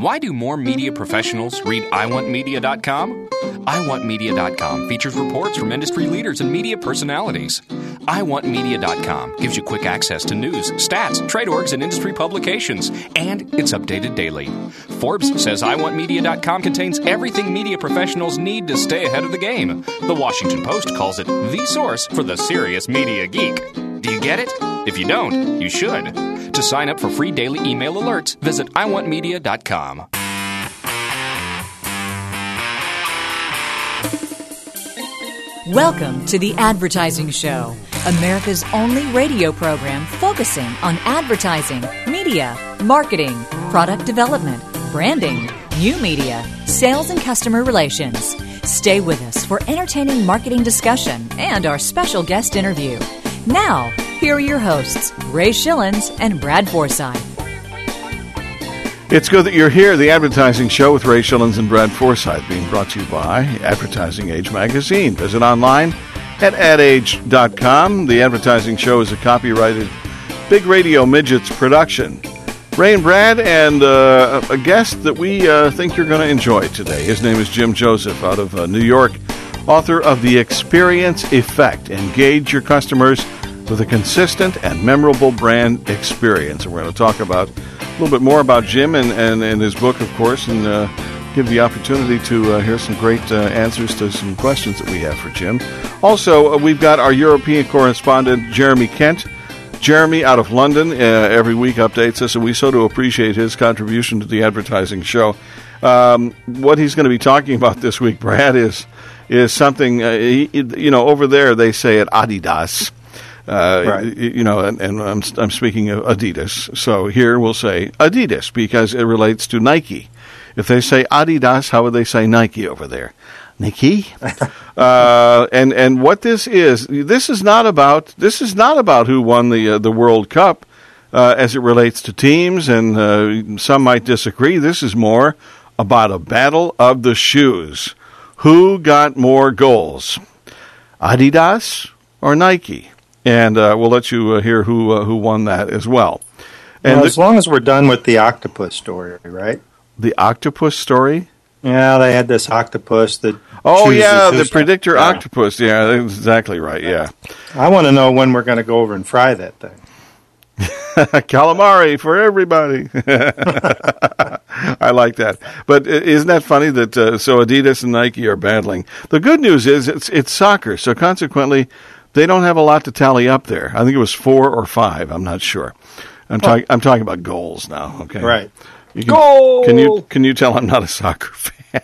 Why do more media professionals read iwantmedia.com? iwantmedia.com features reports from industry leaders and media personalities. iwantmedia.com gives you quick access to news, stats, trade orgs, and industry publications, and it's updated daily. Forbes says iwantmedia.com contains everything media professionals need to stay ahead of the game. The Washington Post calls it the source for the serious media geek. Do you get it? If you don't, you should. To sign up for free daily email alerts, visit iwantmedia.com. Welcome to The Advertising Show, America's only radio program focusing on advertising, media, marketing, product development, branding, new media, sales, and customer relations. Stay with us for entertaining marketing discussion and our special guest interview. Now, here are your hosts, Ray Schillens and Brad Forsythe. It's good that you're here. The Advertising Show with Ray Schillens and Brad Forsythe, being brought to you by Advertising Age Magazine. Visit online at adage.com. The Advertising Show is a copyrighted Big Radio Midgets production. Ray and Brad and a guest that we think you're going to enjoy today. His name is Jim Joseph out of New York, author of The Experience Effect. Engage your customers with a consistent and memorable brand experience. And we're going to talk about a little bit more about Jim and his book, of course, and give the opportunity to hear some great answers to some questions that we have for Jim. Also, we've got our European correspondent, Jeremy Kent. Jeremy, out of London, every week updates us, and we so do appreciate his contribution to the Advertising Show. What he's going to be talking about this week, Brad, is something, over there they say it Adidas. Right. And I'm speaking of Adidas. So here we'll say Adidas because it relates to Nike. If they say Adidas, how would they say Nike over there? Nike. And what this is not about who won the World Cup as it relates to teams, and some might disagree. This is more about a battle of the shoes. Who got more goals, Adidas or Nike? And we'll let you hear who won that as well. And as long as we're done with the octopus story, right? The octopus story? Yeah, they had this octopus that. Oh, yeah, the predictor octopus. Yeah, that's exactly right. Yeah. I want to know when we're going to go over and fry that thing. Calamari for everybody. I like that. But isn't that funny that so Adidas and Nike are battling? The good news is it's soccer, so consequently they don't have a lot to tally up there. I think it was 4 or 5. I'm not sure. I'm talking about goals now. Okay, right. Goal. Can you tell I'm not a soccer fan?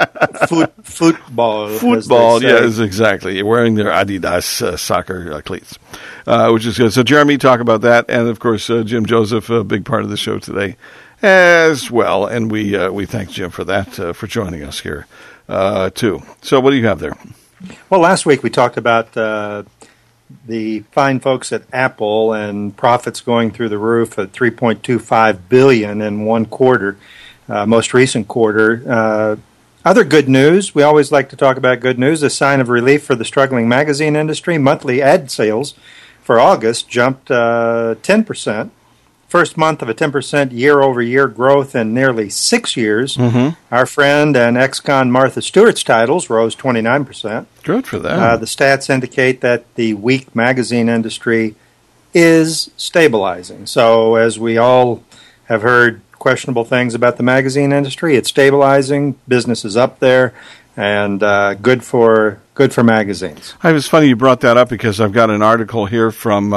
Football. Yes, exactly. You're wearing their Adidas soccer cleats, which is good. So, Jeremy, talk about that, and of course, Jim Joseph, a big part of the show today, as well. And we thank Jim for that, for joining us here too. So, what do you have there? Well, last week we talked about the fine folks at Apple and profits going through the roof at $3.25 billion in one quarter, most recent quarter. Other good news, we always like to talk about good news, a sign of relief for the struggling magazine industry. Monthly ad sales for August jumped 10%. First month of a 10% year-over-year growth in nearly 6 years. Mm-hmm. Our friend and ex-con Martha Stewart's titles rose 29%. Good for them. The stats indicate that the weak magazine industry is stabilizing. So as we all have heard questionable things about the magazine industry, it's stabilizing, business is up there, and good for magazines. It was funny you brought that up because I've got an article here from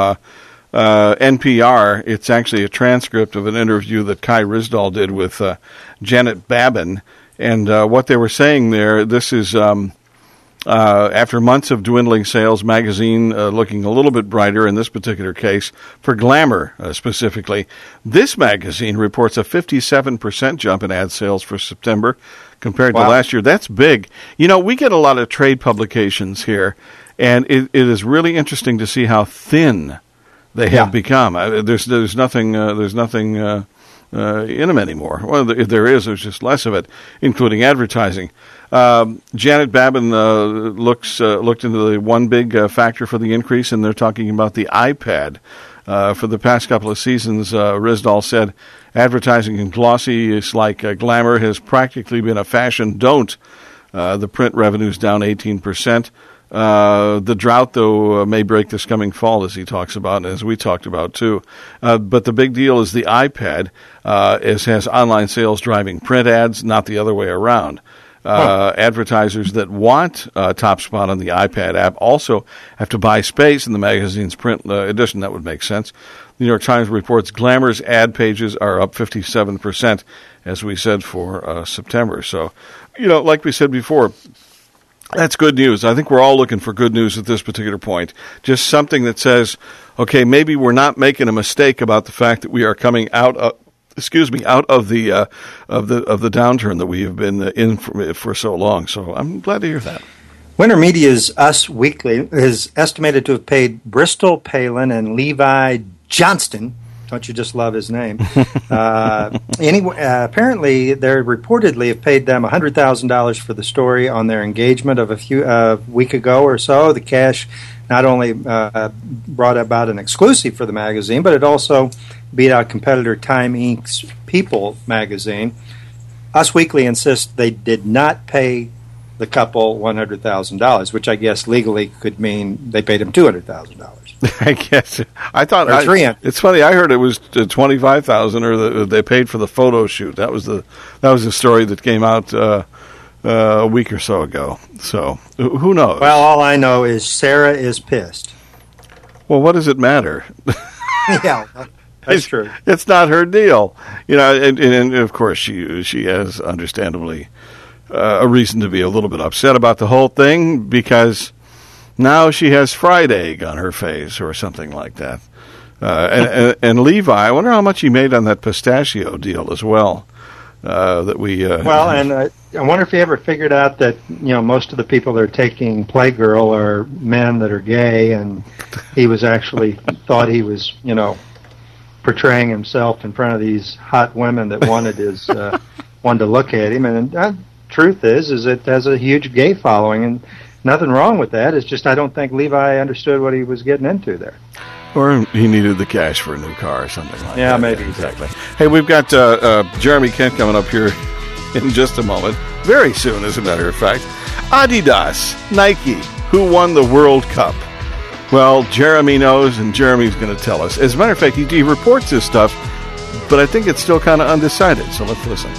NPR. It's actually a transcript of an interview that Kai Ryssdal did with Janet Babin, and what they were saying there, this is after months of dwindling sales, magazine looking a little bit brighter in this particular case for Glamour specifically. This magazine reports a 57% jump in ad sales for September compared to last year. That's big. You know, we get a lot of trade publications here, and it is really interesting to see how thin they have become. There's nothing in them anymore. Well, if there is, there's just less of it, including advertising. Janet Babin looked into the one big factor for the increase, and they're talking about the iPad. For the past couple of seasons, Ryssdal said Advertising in glossy is like glamour has practically been a fashion don't. The print revenue is down 18%. The drought, though, may break this coming fall, as he talks about, and as we talked about, too. But the big deal is the iPad has online sales driving print ads, not the other way around. Advertisers that want Top Spot on the iPad app also have to buy space in the magazine's print edition. That would make sense. The New York Times reports Glamour's ad pages are up 57%, as we said, for September. So, like we said before, that's good news. I think we're all looking for good news at this particular point. Just something that says, okay, maybe we're not making a mistake about the fact that we are coming out of the downturn that we have been in for so long. So I'm glad to hear that. Winter Media's Us Weekly is estimated to have paid Bristol Palin and Levi Johnston. Don't you just love his name? Apparently, they reportedly have paid them $100,000 for the story on their engagement of a week ago or so. The cash not only brought about an exclusive for the magazine, but it also beat out competitor Time Inc.'s People magazine. Us Weekly insists they did not pay the couple $100,000, which I guess legally could mean they paid him $200,000. I guess. I thought it's funny. I heard it was $25,000, or they paid for the photo shoot. That was the story that came out a week or so ago. So who knows? Well, all I know is Sarah is pissed. Well, what does it matter? Yeah, that's true. It's not her deal, and of course she has understandably a reason to be a little bit upset about the whole thing, because now she has fried egg on her face or something like that. And Levi, I wonder how much he made on that pistachio deal as well. I wonder if he ever figured out that most of the people that are taking Playgirl are men that are gay, and he was actually thought he was portraying himself in front of these hot women that wanted to look at him. And truth is it has a huge gay following, and nothing wrong with that. It's just I don't think Levi understood what he was getting into there. Or he needed the cash for a new car or something like that. Yeah, maybe. Exactly. Hey, we've got Jeremy Kent coming up here in just a moment. Very soon, as a matter of fact. Adidas, Nike, who won the World Cup? Well, Jeremy knows, and Jeremy's going to tell us. As a matter of fact, he reports this stuff, but I think it's still kind of undecided, so let's listen.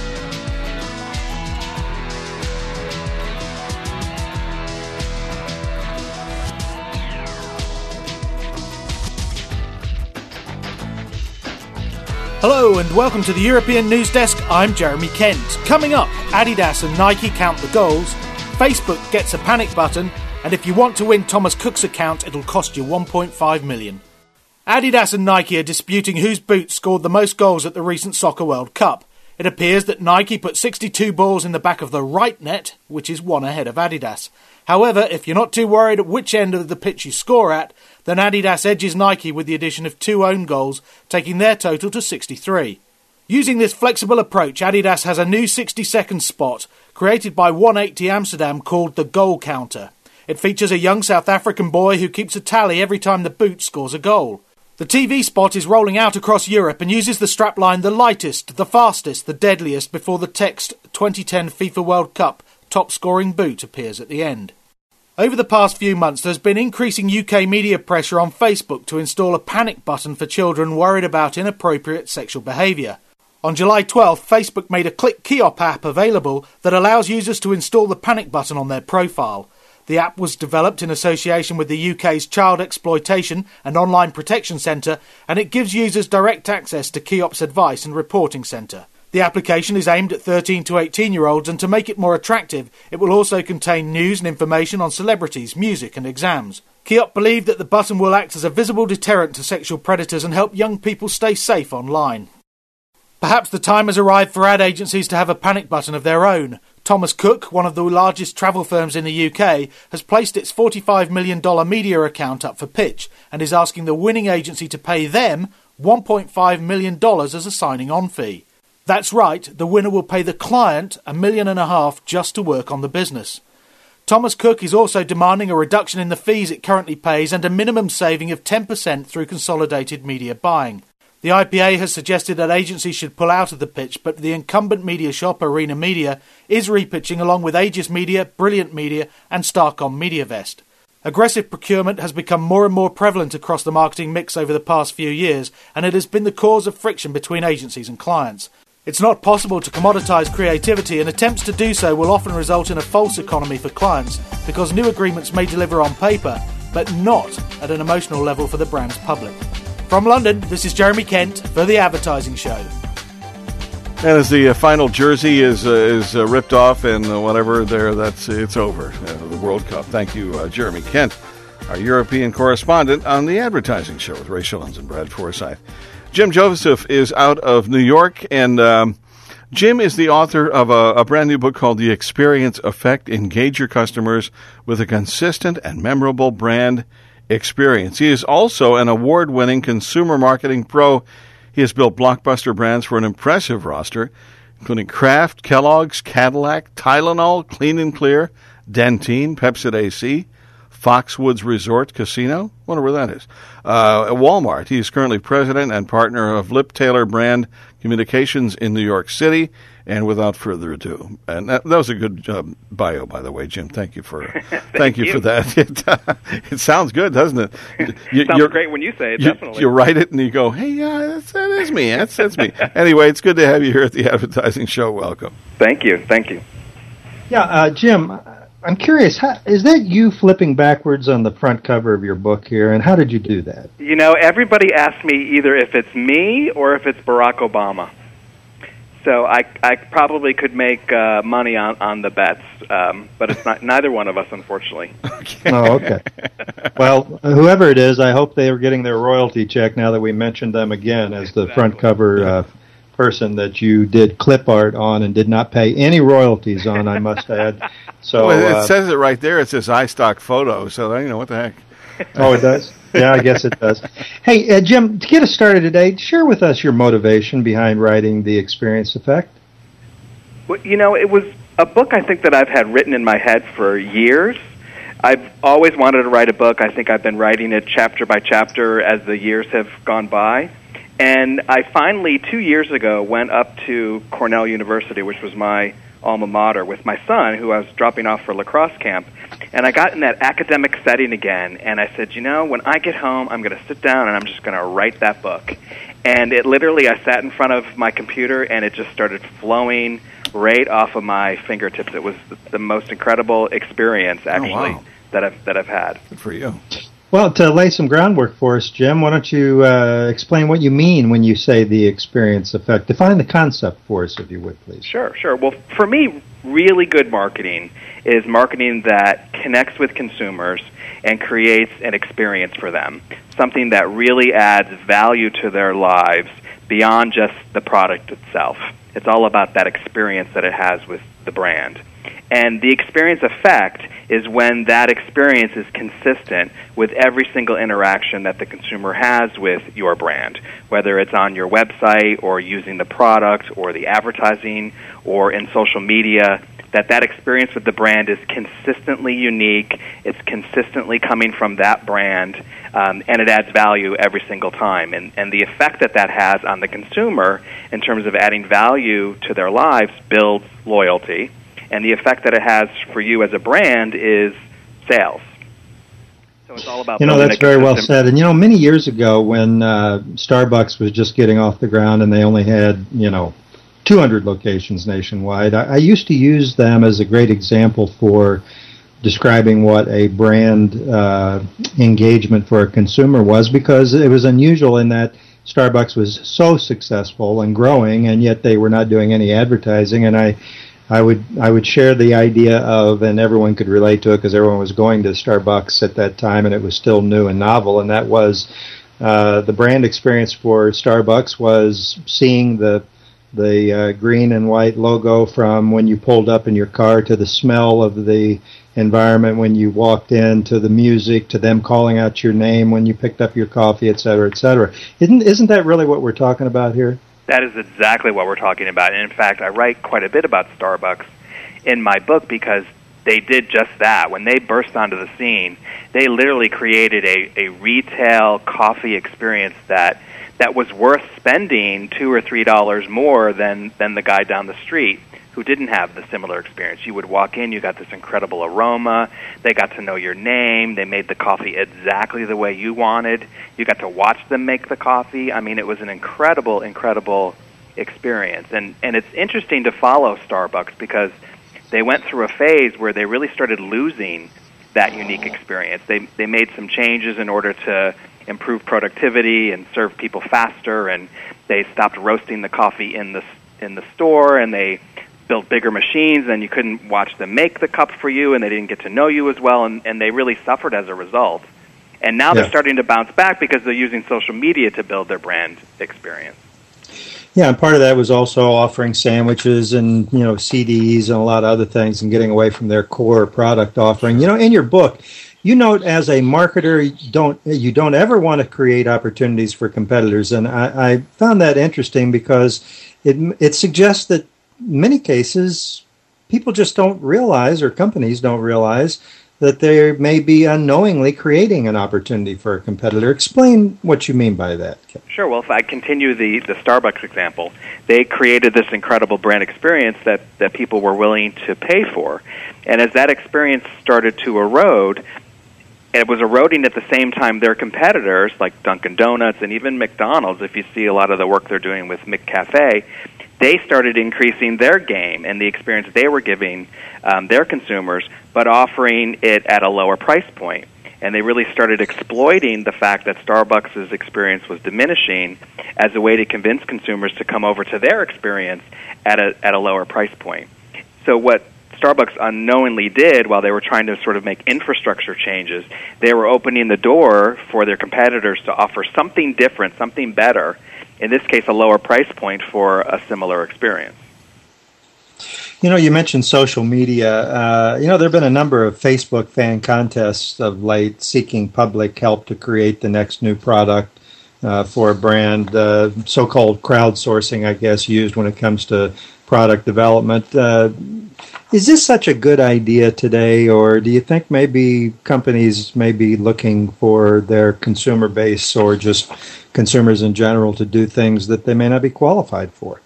Hello and welcome to the European News Desk. I'm Jeremy Kent. Coming up, Adidas and Nike count the goals, Facebook gets a panic button, and if you want to win Thomas Cook's account, it'll cost you $1.5 million. Adidas and Nike are disputing whose boot scored the most goals at the recent Soccer World Cup. It appears that Nike put 62 balls in the back of the right net, which is one ahead of Adidas. However, if you're not too worried at which end of the pitch you score at, then Adidas edges Nike with the addition of 2 own goals, taking their total to 63. Using this flexible approach, Adidas has a new 60-second spot created by 180 Amsterdam called the Goal Counter. It features a young South African boy who keeps a tally every time the boot scores a goal. The TV spot is rolling out across Europe and uses the strapline "the lightest, the fastest, the deadliest" before the text "2010 FIFA World Cup top scoring boot" appears at the end. Over the past few months, there's been increasing UK media pressure on Facebook to install a panic button for children worried about inappropriate sexual behaviour. On July 12th, Facebook made a Click Keop app available that allows users to install the panic button on their profile. The app was developed in association with the UK's Child Exploitation and Online Protection Centre, and it gives users direct access to Keop's advice and reporting centre. The application is aimed at 13 to 18-year-olds, and to make it more attractive, it will also contain news and information on celebrities, music and exams. Keop believe that the button will act as a visible deterrent to sexual predators and help young people stay safe online. Perhaps the time has arrived for ad agencies to have a panic button of their own. Thomas Cook, one of the largest travel firms in the UK, has placed its $45 million media account up for pitch and is asking the winning agency to pay them $1.5 million as a signing-on fee. That's right, the winner will pay the client $1.5 million just to work on the business. Thomas Cook is also demanding a reduction in the fees it currently pays and a minimum saving of 10% through consolidated media buying. The The IPA has suggested that agencies should pull out of the pitch, but the incumbent media shop, Arena Media, is repitching along with Aegis Media, Brilliant Media and Starcom MediaVest. Aggressive procurement has become more and more prevalent across the marketing mix over the past few years, and it has been the cause of friction between agencies and clients. It's not possible to commoditize creativity, and attempts to do so will often result in a false economy for clients, because new agreements may deliver on paper, but not at an emotional level for the brand's public. From London, this is Jeremy Kent for The Advertising Show. And as the final jersey is ripped off and whatever there, it's over. The World Cup. Thank you, Jeremy Kent, our European correspondent on The Advertising Show with Ray Shillings and Brad Forsythe. Jim Joseph is out of New York, and Jim is the author of a brand new book called The Experience Effect. Engage your customers with a consistent and memorable brand experience. He is also an award-winning consumer marketing pro. He has built blockbuster brands for an impressive roster, including Kraft, Kellogg's, Cadillac, Tylenol, Clean and Clear, Dentyne, Pepsi AC, Foxwoods Resort Casino, wonder where that is, Walmart. He is currently president and partner of Lip Taylor Brand Communications in New York City. And without further ado, and that was a good bio, by the way, Jim. Thank you for thank you for that. It sounds good, doesn't it? Sounds great when you say it. Definitely. You write it and you go, "Hey, that is me. That's me." Anyway, it's good to have you here at the Advertising Show. Welcome. Thank you. Yeah, Jim, I'm curious. Is that you flipping backwards on the front cover of your book here, and how did you do that? You know, everybody asks me either if it's me or if it's Barack Obama. So I probably could make money on the bets, but it's not neither one of us, unfortunately. Oh, okay. Well, whoever it is, I hope they are getting their royalty check now that we mentioned them again as the front cover person that you did clip art on and did not pay any royalties on, I must add. So well, it says it right there. It says iStock Photo, so you know what the heck. Oh, it does? Yeah, I guess it does. Hey, Jim, to get us started today, share with us your motivation behind writing The Experience Effect. Well, you know, it was a book I think that I've had written in my head for years. I've always wanted to write a book. I think I've been writing it chapter by chapter as the years have gone by. And I finally, 2 years ago, went up to Cornell University, which was my alma mater, with my son, who I was dropping off for lacrosse camp. And I got in that academic setting again, and I said, you know, when I get home, I'm going to sit down and I'm just going to write that book. And it literally, I sat in front of my computer, and it just started flowing right off of my fingertips. It was the most incredible experience, actually, that I've had. Good for you. Well, to lay some groundwork for us, Jim, why don't you explain what you mean when you say the experience effect? Define the concept for us, if you would, please. Sure. Well, for me, really good marketing is marketing that connects with consumers and creates an experience for them, something that really adds value to their lives beyond just the product itself. It's all about that experience that it has with the brand. And the experience effect is when that experience is consistent with every single interaction that the consumer has with your brand, whether it's on your website or using the product or the advertising or in social media, that experience with the brand is consistently unique, it's consistently coming from that brand, and it adds value every single time. And the effect that has on the consumer in terms of adding value to their lives builds loyalty. And the effect that it has for you as a brand is sales. So it's all about that's very well said. And, many years ago when Starbucks was just getting off the ground and they only had, 200 locations nationwide, I used to use them as a great example for describing what a brand engagement for a consumer was, because it was unusual in that Starbucks was so successful and growing, and yet they were not doing any advertising. And I would share the idea of, and everyone could relate to it because everyone was going to Starbucks at that time and it was still new and novel, and that was the brand experience for Starbucks was seeing the green and white logo from when you pulled up in your car, to the smell of the environment when you walked in, to the music, to them calling out your name when you picked up your coffee, et cetera, et cetera. Isn't that really what we're talking about here? That is exactly what we're talking about. And in fact, I write quite a bit about Starbucks in my book because they did just that. When they burst onto the scene, they literally created a retail coffee experience that that was worth spending $2 or $3 more than the guy down the street who didn't have the similar experience. You would walk in, you got this incredible aroma, they got to know your name, they made the coffee exactly the way you wanted, you got to watch them make the coffee. I mean, it was an incredible, incredible experience. And it's interesting to follow Starbucks because they went through a phase where they really started losing that unique experience. They made some changes in order to improve productivity and serve people faster, and they stopped roasting the coffee in the store, and they built bigger machines, and you couldn't watch them make the cup for you, and they didn't get to know you as well, and they really suffered as a result. And now they're starting to bounce back because they're using social media to build their brand experience. Yeah, and part of that was also offering sandwiches and, CDs and a lot of other things and getting away from their core product offering. In your book, you note as a marketer, you don't ever want to create opportunities for competitors. And I found that interesting because it suggests that in many cases, people just don't realize, or companies don't realize, that they may be unknowingly creating an opportunity for a competitor. Explain what you mean by that. Sure. Well, if I continue the Starbucks example, they created this incredible brand experience that people were willing to pay for. And as that experience started to erode, it was eroding at the same time their competitors, like Dunkin' Donuts and even McDonald's, if you see a lot of the work they're doing with McCafe, they started increasing their game and the experience they were giving their consumers, but offering it at a lower price point. And they really started exploiting the fact that Starbucks' experience was diminishing as a way to convince consumers to come over to their experience at a lower price point. So what Starbucks unknowingly did while they were trying to sort of make infrastructure changes, they were opening the door for their competitors to offer something different, something better, in this case a lower price point for a similar experience. You mentioned social media. There have been a number of Facebook fan contests of late seeking public help to create the next new product for a brand, so-called crowdsourcing, I guess, used when it comes to product development. Is this such a good idea today, or do you think maybe companies may be looking for their consumer base or just consumers in general to do things that they may not be qualified for?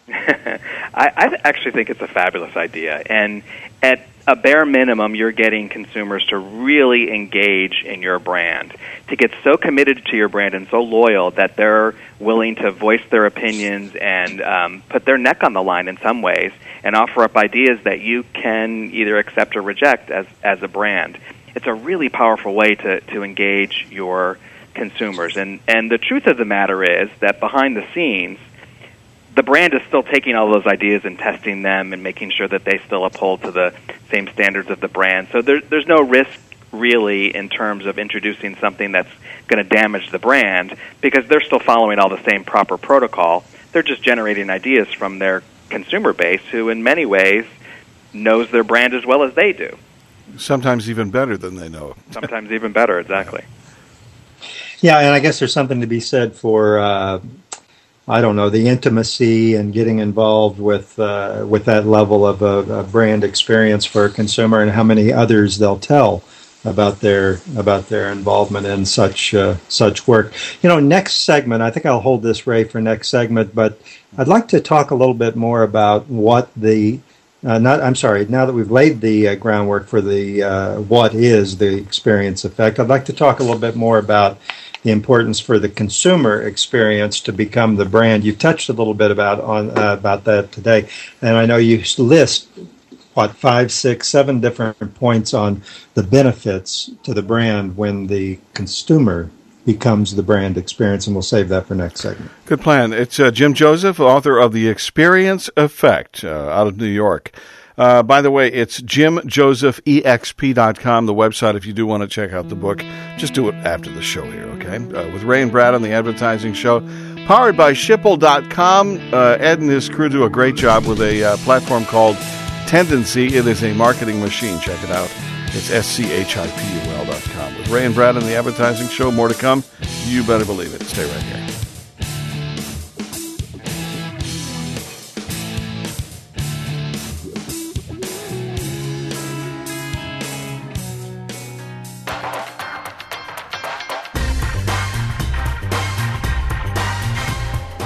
I actually think it's a fabulous idea. And at a bare minimum, you're getting consumers to really engage in your brand, to get so committed to your brand and so loyal that they're willing to voice their opinions and put their neck on the line in some ways and offer up ideas that you can either accept or reject as a brand. It's a really powerful way to engage your consumers. And the truth of the matter is that behind the scenes, the brand is still taking all those ideas and testing them and making sure that they still uphold to the same standards of the brand. So there's no risk really in terms of introducing something that's going to damage the brand because they're still following all the same proper protocol. They're just generating ideas from their consumer base who in many ways knows their brand as well as they do. Sometimes even better than they know. Sometimes even better, exactly. Yeah, and I guess there's something to be said for the intimacy and getting involved with that level of a brand experience for a consumer, and how many others they'll tell about their involvement in such work. Next segment, I think I'll hold this, Ray, for next segment, but I'd like to talk a little bit more about what now that we've laid the groundwork for the what is the experience effect, I'd like to talk a little bit more about the importance for the consumer experience to become the brand. You've touched a little bit about that today, and I know you list 5, 6, 7 different points on the benefits to the brand when the consumer becomes the brand experience, and we'll save that for next segment. Good plan. It's Jim Joseph, author of The Experience Effect, out of New York. By the way, it's JimJosephEXP.com, the website, if you do want to check out the book. Just do it after the show here, okay? With Ray and Brad on the Advertising Show. Powered by Schipul.com. Ed and his crew do a great job with a platform called Tendency. It is a marketing machine. Check it out. It's SCHIPUL.com. With Ray and Brad on the Advertising Show. More to come. You better believe it. Stay right here.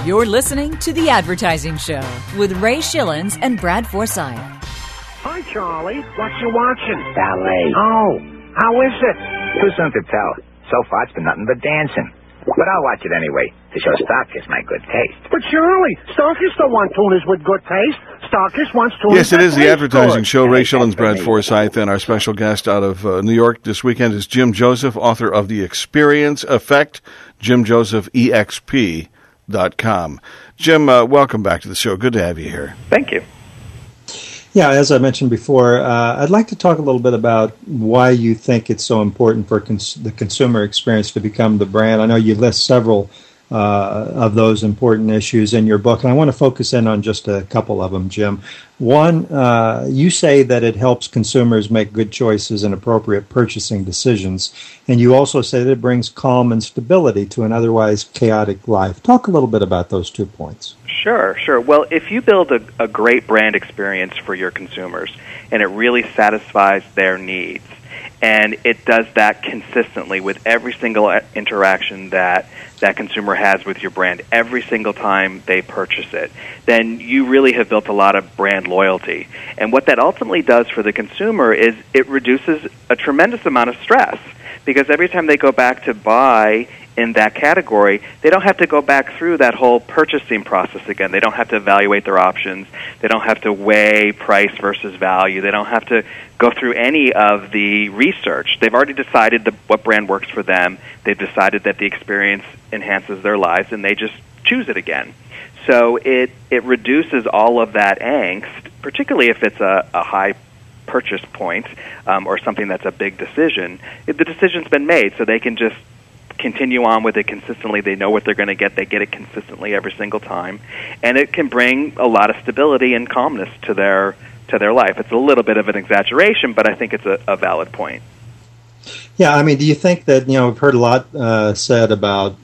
You're listening to The Advertising Show with Ray Schillens and Brad Forsythe. Hi, Charlie. What you watching? Ballet. Oh, how is it? Too soon to tell. So far, it's been nothing but dancing. But I'll watch it anyway to show Starkist my good taste. But Charlie, Starkist don't want tuners with good taste. Starkist wants tuners. Yes, it is The Advertising good. Show. Ray Schillens, Brad Forsythe, and our special guest out of New York this weekend is Jim Joseph, author of The Experience Effect, JimJosephEXP.com. Jim, welcome back to the show. Good to have you here. Thank you. Yeah, as I mentioned before, I'd like to talk a little bit about why you think it's so important for the consumer experience to become the brand. I know you list several of those important issues in your book, and I want to focus in on just a couple of them, Jim. One, you say that it helps consumers make good choices and appropriate purchasing decisions, and you also say that it brings calm and stability to an otherwise chaotic life. Talk a little bit about those 2 points. Sure. Well, if you build a great brand experience for your consumers and it really satisfies their needs, and it does that consistently with every single interaction that consumer has with your brand, every single time they purchase it, then you really have built a lot of brand loyalty. And what that ultimately does for the consumer is it reduces a tremendous amount of stress, because every time they go back to buy in that category, they don't have to go back through that whole purchasing process again. They don't have to evaluate their options. They don't have to weigh price versus value. They don't have to go through any of the research. They've already decided what brand works for them. They've decided that the experience enhances their lives, and they just choose it again. So it reduces all of that angst, particularly if it's a high purchase point or something that's a big decision. The decision's been made, so they can just continue on with it consistently. They know what they're going to get. They get it consistently every single time. And it can bring a lot of stability and calmness to their life. It's a little bit of an exaggeration, but I think it's a valid point. Yeah, I mean, do you think that, we've heard a lot said about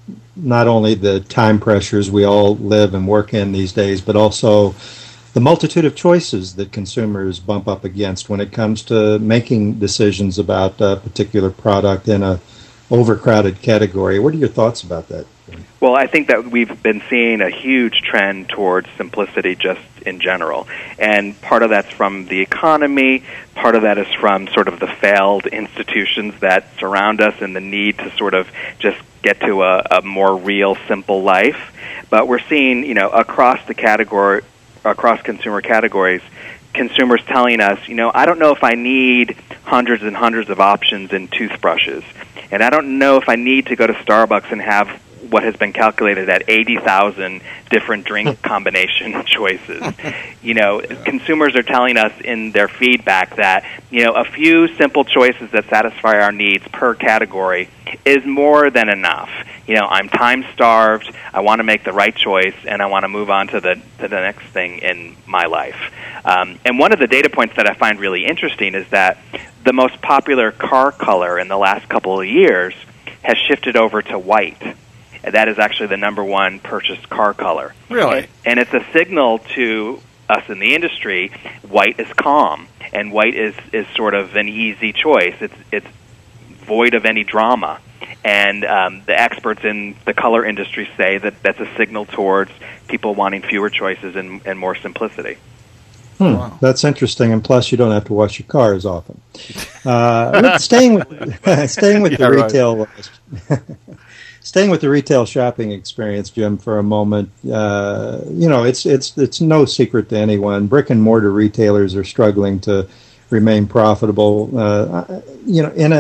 not only the time pressures we all live and work in these days, but also the multitude of choices that consumers bump up against when it comes to making decisions about a particular product in a overcrowded category. What are your thoughts about that? Well, I think that we've been seeing a huge trend towards simplicity just in general. And part of that's from the economy, part of that is from sort of the failed institutions that surround us and the need to sort of just get to a more real, simple life. But we're seeing, across the category, across consumer categories, consumers telling us, I don't know if I need hundreds and hundreds of options in toothbrushes. And I don't know if I need to go to Starbucks and have what has been calculated at 80,000 different drink combination choices. Consumers are telling us in their feedback that, a few simple choices that satisfy our needs per category is more than enough. I'm time-starved, I want to make the right choice, and I want to move on to the next thing in my life. And one of the data points that I find really interesting is that the most popular car color in the last couple of years has shifted over to white. That is actually the number one purchased car color. Really? And it's a signal to us in the industry. White is calm, and white is sort of an easy choice. It's void of any drama. And the experts in the color industry say that that's a signal towards people wanting fewer choices and more simplicity. Wow. That's interesting, and plus you don't have to wash your car as often. Staying with the retail, staying with the retail shopping experience, Jim, for a moment. It's no secret to anyone. Brick and mortar retailers are struggling to remain profitable. In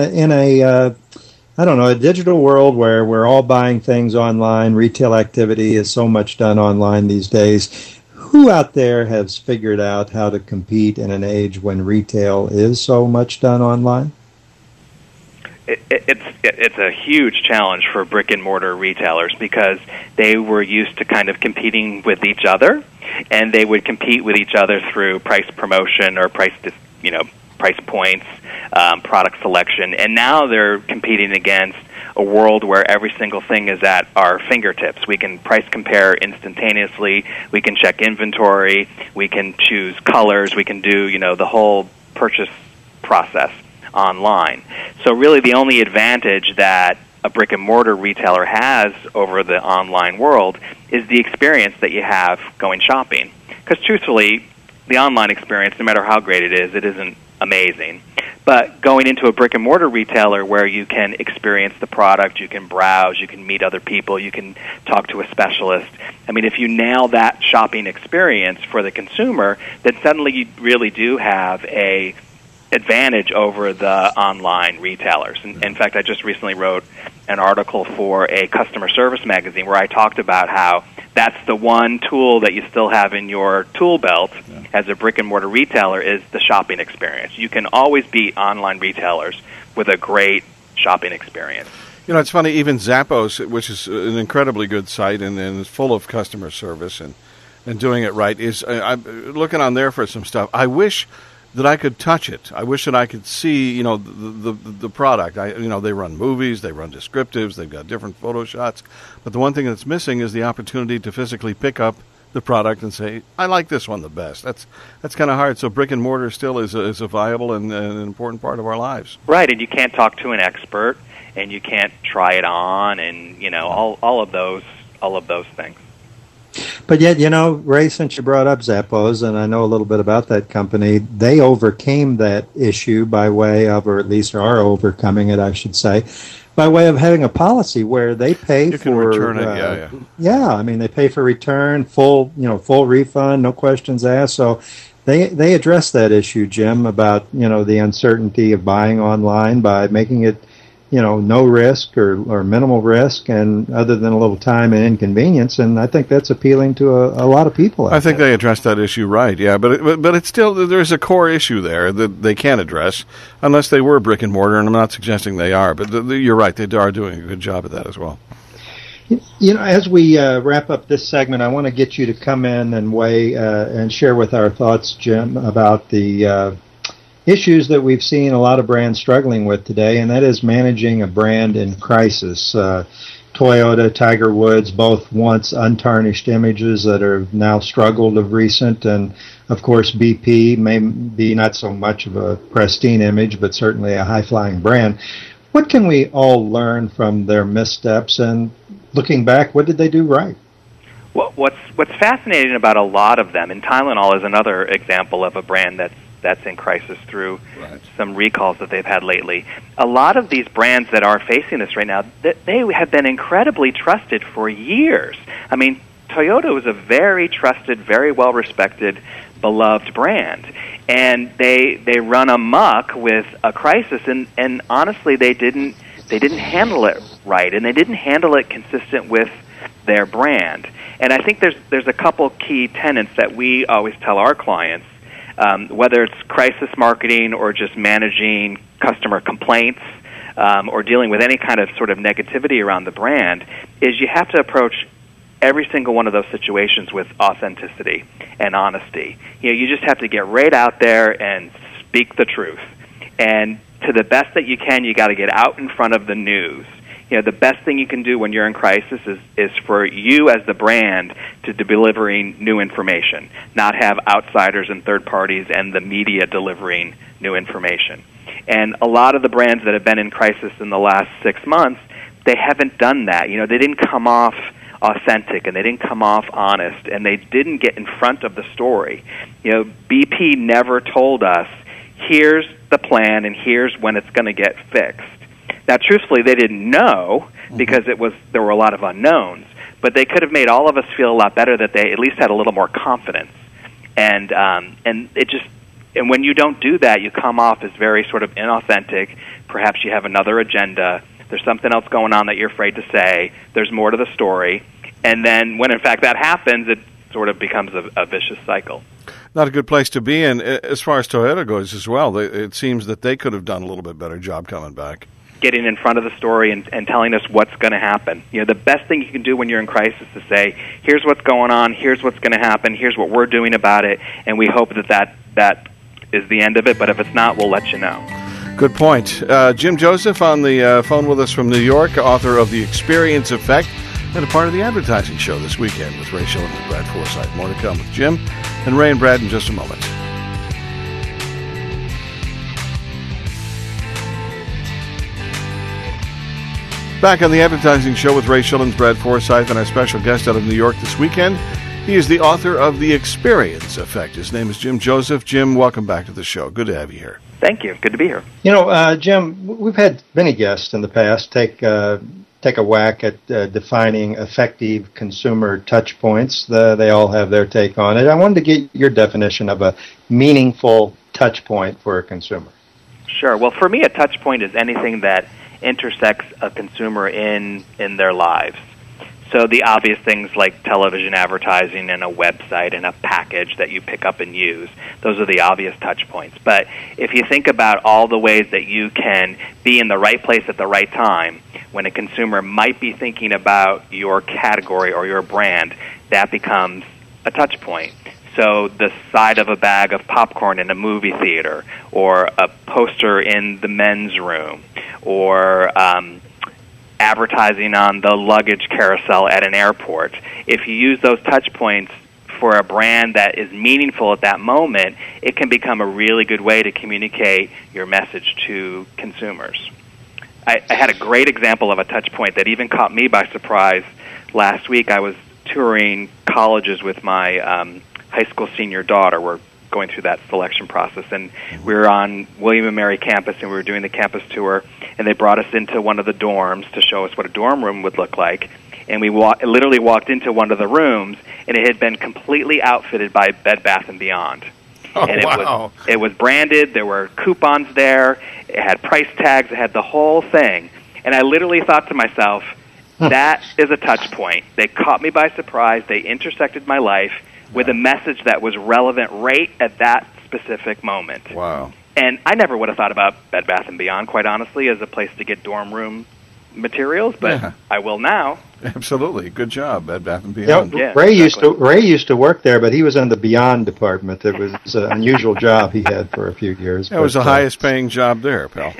a digital world where we're all buying things online, retail activity is so much done online these days. Who out there has figured out how to compete in an age when retail is so much done online? It's a huge challenge for brick and mortar retailers because they were used to kind of competing with each other, and they would compete with each other through price promotion or price points, product selection, and now they're competing against a world where every single thing is at our fingertips. We can price compare instantaneously. We can check inventory. We can choose colors. We can do, the whole purchase process online. So really the only advantage that a brick-and-mortar retailer has over the online world is the experience that you have going shopping. Because truthfully, the online experience, no matter how great it isn't amazing. But going into a brick-and-mortar retailer where you can experience the product, you can browse, you can meet other people, you can talk to a specialist. I mean, if you nail that shopping experience for the consumer, then suddenly you really do have a advantage over the online retailers. In fact, I just recently wrote an article for a customer service magazine where I talked about how that's the one tool that you still have in your tool belt as a brick-and-mortar retailer is the shopping experience. You can always beat online retailers with a great shopping experience. You know, it's funny, even Zappos, which is an incredibly good site and is full of customer service and doing it right, is I'm looking on there for some stuff. I wish that I could touch it. I wish that I could see, you know, the product. They run movies, they run descriptives, they've got different photo shots. But the one thing that's missing is the opportunity to physically pick up the product and say, I like this one the best. That's kind of hard. So brick and mortar still is a viable and an important part of our lives. Right, and you can't talk to an expert, and you can't try it on, and all of those things. But yet, Ray, since you brought up Zappos, and I know a little bit about that company, they overcame that issue by way of, or at least are overcoming it, I should say, by way of having a policy where they pay you can return it. Yeah, I mean, they pay for return, full refund, no questions asked. So they address that issue, Jim, about the uncertainty of buying online by making it no risk or minimal risk, and other than a little time and inconvenience. And I think that's appealing to a lot of people. I think they addressed that issue right, yeah. But it's still, there's a core issue there that they can't address unless they were brick and mortar, and I'm not suggesting they are. But you're right, they are doing a good job of that as well. As we wrap up this segment, I want to get you to come in and weigh and share with our thoughts, Jim, about the issues that we've seen a lot of brands struggling with today, and that is managing a brand in crisis. Toyota, Tiger Woods, both once untarnished images that are now struggled of recent, and of course BP may be not so much of a pristine image, but certainly a high-flying brand. What can we all learn from their missteps, and looking back, what did they do right? Well, what's fascinating about a lot of them, and Tylenol is another example of a brand that's in crisis through some recalls that they've had lately. A lot of these brands that are facing this right now, they have been incredibly trusted for years. I mean, Toyota was a very trusted, very well-respected, beloved brand. And they run amok with a crisis, and honestly, they didn't handle it right, and they didn't handle it consistent with their brand. And I think there's a couple key tenets that we always tell our clients, whether it's crisis marketing or just managing customer complaints or dealing with any kind of sort of negativity around the brand, is you have to approach every single one of those situations with authenticity and honesty. You just have to get right out there and speak the truth. And to the best that you can, you got to get out in front of the news. The best thing you can do when you're in crisis is for you as the brand to be delivering new information, not have outsiders and third parties and the media delivering new information. And a lot of the brands that have been in crisis in the last 6 months, they haven't done that. They didn't come off authentic, and they didn't come off honest, and they didn't get in front of the story. BP never told us, here's the plan and here's when it's going to get fixed. Now, truthfully, they didn't know because there were a lot of unknowns, but they could have made all of us feel a lot better that they at least had a little more confidence. And when you don't do that, you come off as very sort of inauthentic. Perhaps you have another agenda. There's something else going on that you're afraid to say. There's more to the story. And then when, in fact, that happens, it sort of becomes a vicious cycle. Not a good place to be in as far as Toyota goes as well. It seems that they could have done a little bit better job coming back. Getting in front of the story and telling us what's going to happen. The best thing you can do when you're in crisis is say, here's what's going on, here's what's going to happen, here's what we're doing about it, and we hope that is the end of it, but if it's not, we'll let you know. Good point. Jim Joseph on the phone with us from New York, author of The Experience Effect, and a part of the advertising show this weekend with Ray Schilling and Brad Forsythe. More to come with Jim and Ray and Brad in just a moment. Back on the Advertising Show with Ray Schillens, Brad Forsythe, and our special guest out of New York this weekend. He is the author of The Experience Effect. His name is Jim Joseph. Jim, welcome back to the show. Good to have you here. Thank you. Good to be here. Jim, we've had many guests in the past take a whack at defining effective consumer touch points. They all have their take on it. I wanted to get your definition of a meaningful touch point for a consumer. Sure. Well, for me, a touch point is anything that intersects a consumer in their lives. So the obvious things like television advertising and a website and a package that you pick up and use, those are the obvious touch points. But if you think about all the ways that you can be in the right place at the right time, when a consumer might be thinking about your category or your brand, that becomes a touch point. So the side of a bag of popcorn in a movie theater, or a poster in the men's room, or advertising on the luggage carousel at an airport. If you use those touch points for a brand that is meaningful at that moment, it can become a really good way to communicate your message to consumers. I had a great example of a touch point that even caught me by surprise last week. I was touring colleges with my high school senior daughter. We're going through that selection process, and we were on William & Mary campus, and we were doing the campus tour, and they brought us into one of the dorms to show us what a dorm room would look like. And we literally walked into one of the rooms, and it had been completely outfitted by Bed Bath & Beyond. Oh, and wow. It was branded. There were coupons there. It had price tags. It had the whole thing. And I literally thought to myself, that is a touch point. They caught me by surprise. They intersected my life with a message that was relevant right at that specific moment. Wow. And I never would have thought about Bed Bath & Beyond, quite honestly, as a place to get dorm room materials, but I will now. Absolutely. Good job, Bed Bath & Beyond. Ray used to work there, but he was in the Beyond department. It was an unusual job he had for a few years. That was the highest paying job there, pal.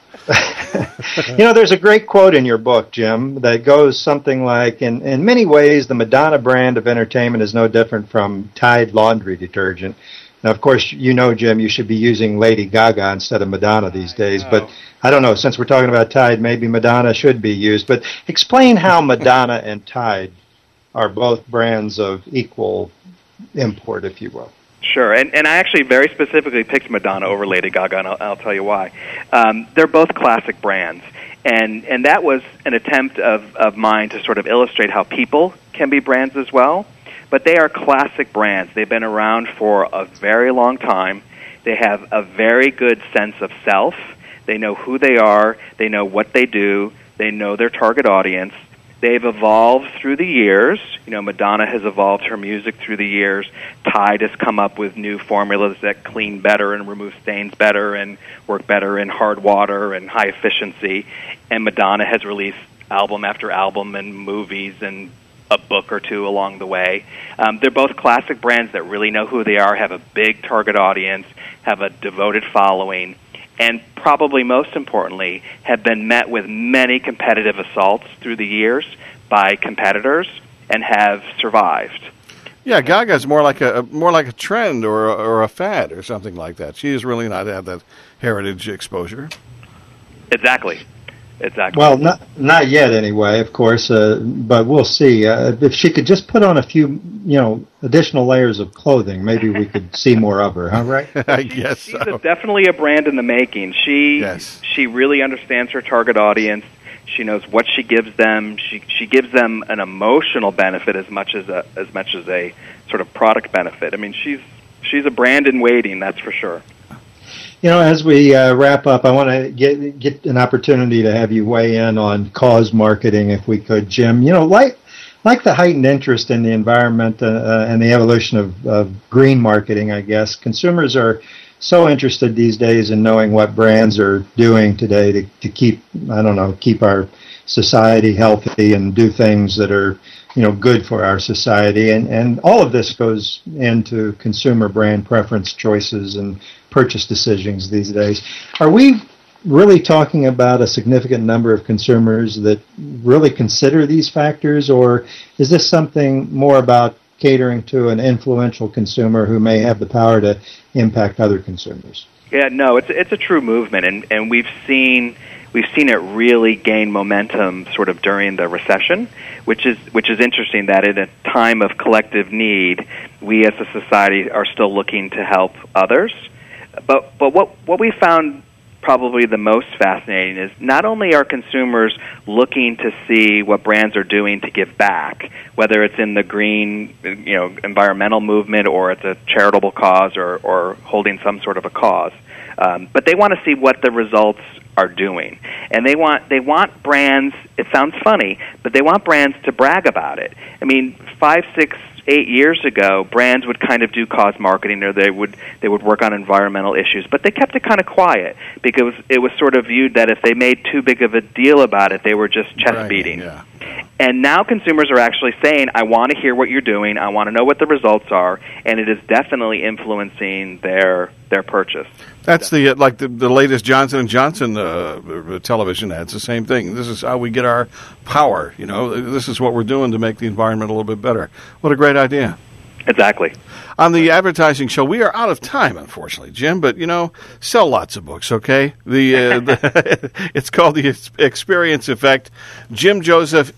There's a great quote in your book, Jim, that goes something like, in many ways, the Madonna brand of entertainment is no different from Tide laundry detergent. Now, of course, Jim, you should be using Lady Gaga instead of Madonna these days, but I don't know, since we're talking about Tide, maybe Madonna should be used. But explain how Madonna and Tide are both brands of equal import, if you will. Sure, and I actually very specifically picked Madonna over Lady Gaga, and I'll tell you why. They're both classic brands, and that was an attempt of mine to sort of illustrate how people can be brands as well. But they are classic brands. They've been around for a very long time. They have a very good sense of self. They know who they are. They know what they do. They know their target audience. They've evolved through the years. Madonna has evolved her music through the years. Tide has come up with new formulas that clean better and remove stains better and work better in hard water and high efficiency. And Madonna has released album after album and movies and a book or two along the way. They're both classic brands that really know who they are, have a big target audience, have a devoted following, and probably most importantly, have been met with many competitive assaults through the years by competitors and have survived. Yeah, Gaga's more like a trend or a fad or something like that. She has really not had that heritage exposure. Exactly. Well, not yet anyway, of course, but we'll see. If she could just put on a few, additional layers of clothing, maybe we could see more of her, huh, right? I guess she's definitely a brand in the making. She really understands her target audience. She knows what she gives them. She gives them an emotional benefit as much as a sort of product benefit. I mean, she's a brand in waiting, that's for sure. As we wrap up, I want to get an opportunity to have you weigh in on cause marketing, if we could, Jim. Like the heightened interest in the environment and the evolution of green marketing, I guess, consumers are so interested these days in knowing what brands are doing today to keep our society healthy and do things that are good for our society, and all of this goes into consumer brand preference choices and purchase decisions these days. Are we really talking about a significant number of consumers that really consider these factors, or is this something more about catering to an influential consumer who may have the power to impact other consumers. Yeah, no, it's a true movement, and we've seen it really gain momentum sort of during the recession, which is interesting that in a time of collective need, we as a society are still looking to help others. But what we found probably the most fascinating is not only are consumers looking to see what brands are doing to give back, whether it's in the green, environmental movement or it's a charitable cause or holding some sort of a cause, but they want to see what the results are doing, and they want brands. It sounds funny, but they want brands to brag about it. I mean, 5, 6, 8 years ago, brands would kind of do cause marketing, or they would work on environmental issues, but they kept it kind of quiet because it was sort of viewed that if they made too big of a deal about it, they were just chest beating. Yeah. And now consumers are actually saying, I want to hear what you're doing, I want to know what the results are, and it is definitely influencing their purchase. That's the latest Johnson & Johnson television ads, the same thing. This is how we get our power, This is what we're doing to make the environment a little bit better. What a great idea. Exactly. On the advertising show, we are out of time, unfortunately, Jim, but, sell lots of books, okay? It's called The Experience Effect. Jim Joseph,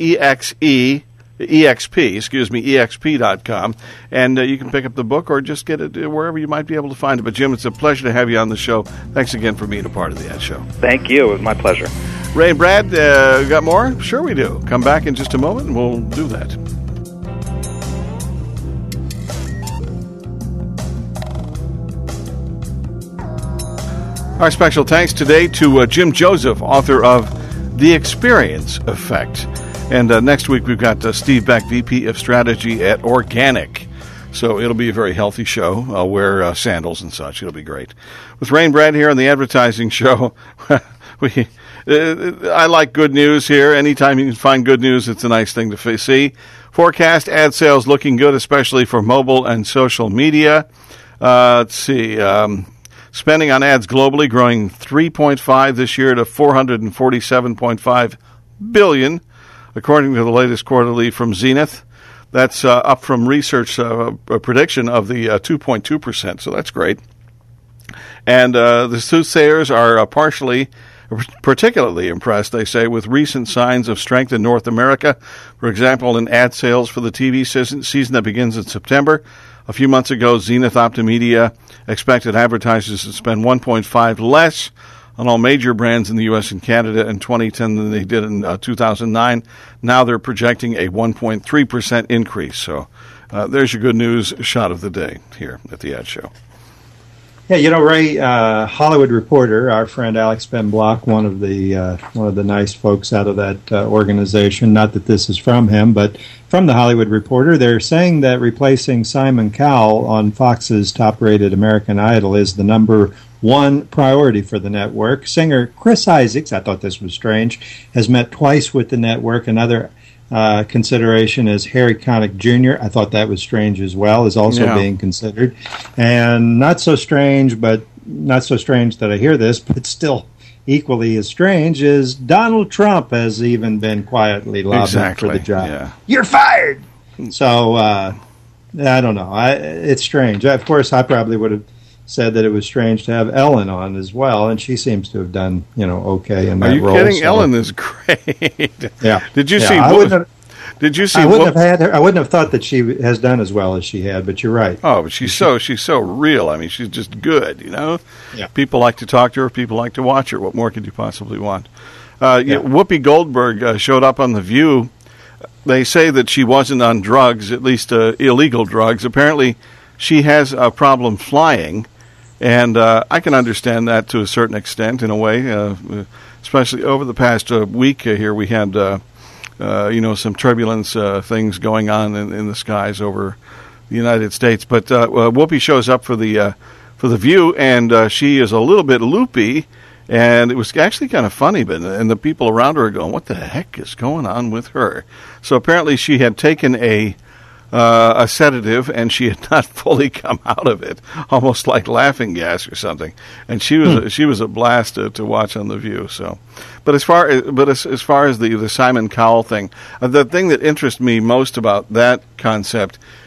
EXP.com, and you can pick up the book or just get it wherever you might be able to find it. But, Jim, it's a pleasure to have you on the show. Thanks again for being a part of the Ad Show. Thank you. It was my pleasure. Ray and Brad, got more? Sure we do. Come back in just a moment, and we'll do that. Our special thanks today to Jim Joseph, author of The Experience Effect. And next week we've got Steve Beck, VP of Strategy at Organic. So it'll be a very healthy show. I'll wear sandals and such. It'll be great. With Ray and Brad here on the Advertising Show, I like good news here. Anytime you can find good news, it's a nice thing to see. Forecast ad sales looking good, especially for mobile and social media. Let's see. Spending on ads globally growing 3.5 this year to $447.5 billion, according to the latest quarterly from Zenith. That's up from research a prediction of the 2.2%, so that's great. And the soothsayers are particularly impressed, they say, with recent signs of strength in North America. For example, in ad sales for the TV season that begins in September. A few months ago, Zenith Optimedia expected advertisers to spend 1.5 less on all major brands in the U.S. and Canada in 2010 than they did in 2009. Now they're projecting a 1.3% increase. So there's your good news shot of the day here at the Ad Show. Yeah, Ray, Hollywood Reporter, our friend Alex Ben Block, one of the nice folks out of that organization. Not that this is from him, but from the Hollywood Reporter, they're saying that replacing Simon Cowell on Fox's top-rated American Idol is the number one priority for the network. Singer Chris Isaacs, I thought this was strange, has met twice with the network. Another consideration is Harry Connick Jr. I thought that was strange as well, is also being considered. And not so strange that I hear this, but still equally as strange is Donald Trump has even been quietly lobbying for the job. Yeah. You're fired! So, I don't know. It's strange. Of course, I probably would have said that it was strange to have Ellen on as well, and she seems to have done, okay in that role. Are you kidding? So. Ellen is great. Yeah. Did you see? Did you see? I wouldn't have had her. I wouldn't have thought that she has done as well as she had. But you're right. Oh, but she's so real. I mean, she's just good. Yeah. People like to talk to her. People like to watch her. What more could you possibly want? Whoopi Goldberg showed up on The View. They say that she wasn't on drugs, at least illegal drugs. Apparently, she has a problem flying. And I can understand that to a certain extent, in a way, especially over the past week here. We had, some turbulence things going on in the skies over the United States. But Whoopi shows up for the View, and she is a little bit loopy, and it was actually kind of funny. And the people around her are going, "What the heck is going on with her?" So apparently, she had taken a sedative, and she had not fully come out of it, almost like laughing gas or something. And she was a blast to watch on The View. So, but as far as the Simon Cowell thing, the thing that interests me most about that concept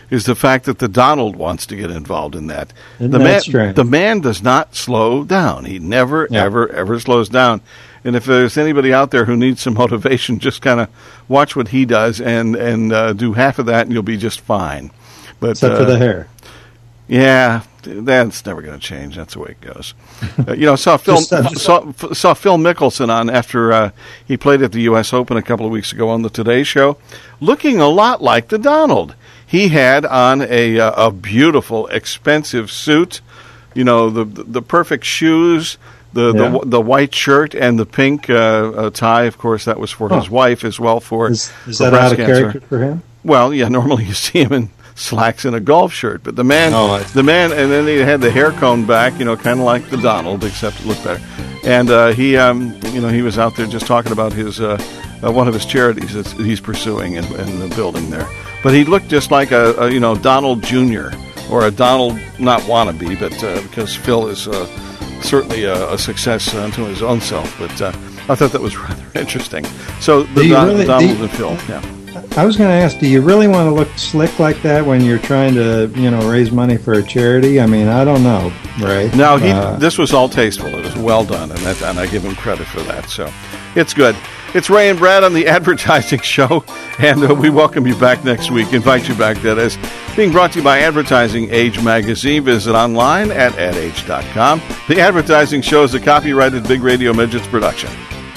is the fact that the Donald wants to get involved in that. Strange? The man does not slow down. He never, ever slows down. And if there's anybody out there who needs some motivation, just kind of watch what he does and do half of that, and you'll be just fine. But, except for the hair. Yeah, that's never going to change. That's the way it goes. Saw Phil Mickelson on after he played at the U.S. Open a couple of weeks ago on the Today Show, looking a lot like the Donald. He had on a beautiful, expensive suit, the perfect shoes, the white shirt, and the pink tie. Of course, that was for his wife as well. Is that out of character for him? Well, yeah. Normally, you see him in slacks and a golf shirt, but the man, and then he had the hair combed back, kind of like the Donald, except it looked better. And he was out there just talking about his one of his charities that he's pursuing in the building there. But he looked just like a Donald Jr. or a Donald, not wannabe, but because Phil is certainly a success unto his own self. But I thought that was rather interesting. So Donald and Phil, yeah. I was going to ask, do you really want to look slick like that when you're trying to, raise money for a charity? I mean, I don't know, right? No, this was all tasteful. It was well done, and I give him credit for that. So it's good. It's Ray and Brad on the Advertising Show, and we welcome you back next week. Invite you back, that is. Being brought to you by Advertising Age Magazine. Visit online at adage.com. The Advertising Show is a copyrighted Big Radio Midgets production.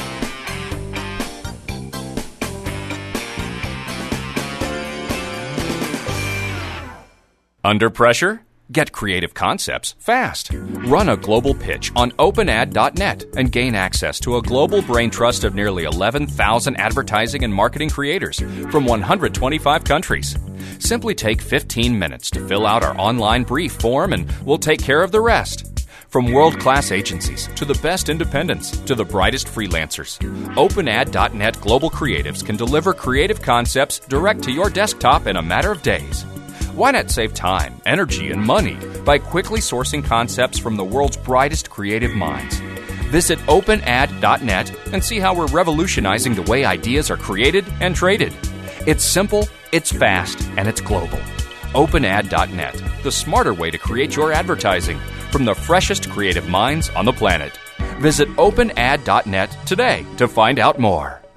Under pressure? Get creative concepts fast. Run a global pitch on openad.net and gain access to a global brain trust of nearly 11,000 advertising and marketing creators from 125 countries. Simply take 15 minutes to fill out our online brief form and we'll take care of the rest. From world-class agencies to the best independents to the brightest freelancers, openad.net global creatives can deliver creative concepts direct to your desktop in a matter of days. Why not save time, energy, and money by quickly sourcing concepts from the world's brightest creative minds? Visit openad.net and see how we're revolutionizing the way ideas are created and traded. It's simple, it's fast, and it's global. Openad.net, the smarter way to create your advertising from the freshest creative minds on the planet. Visit openad.net today to find out more.